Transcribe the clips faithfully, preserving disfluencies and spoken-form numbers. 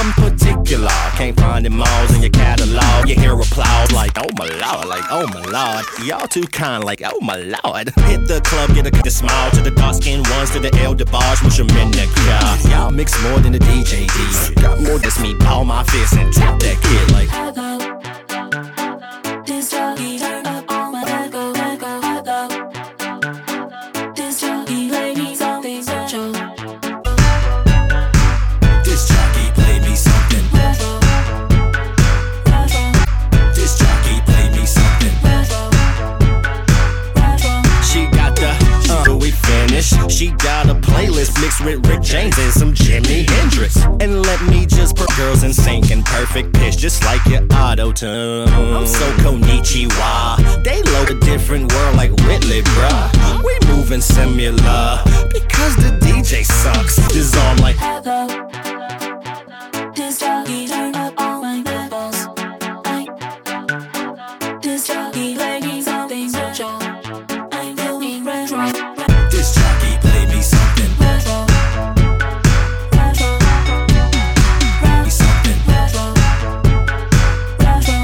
in particular. Can't find them all in your catalog. You hear applause like, oh my lord, like, oh my lord. Y'all too kind, like, oh my lord. Hit the club, get a, get a smile to the dark-skinned ones, to the elder bars, with your men that car. Y'all mix more than the D J D. Got more than me, ball my fist and tap that kid like. This jockey turn up on my let go, let go, let go. This jockey play me something special. This jockey play me something. Retro, retro, This jockey play me something. retro, retro. She got the, uh, till we finish. She got a playlist mixed with Rick James and some Jimi Hendrix. And let me just put girls in sync in perfect pitch, just like your auto-tune. I'm so konnichiwa. They load a different world like Whitley, bruh. We moving similar because the D J sucks. This on like. Hello. This jockey turn up all my levels. I. This jockey play me something special. I'm feeling retro, This jockey play me something. retro, retro, Me something. retro, retro.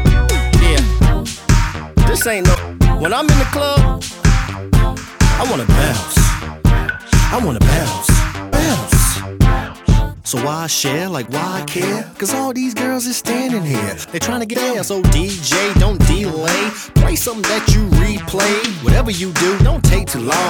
Yeah. This ain't no. When I'm in the club, I wanna bounce. I wanna bounce. Bounce. So why share, like why care? Cause all these girls is standing here. They trying to get down, so D J, don't delay. Play something that you replay. Whatever you do, don't take too long.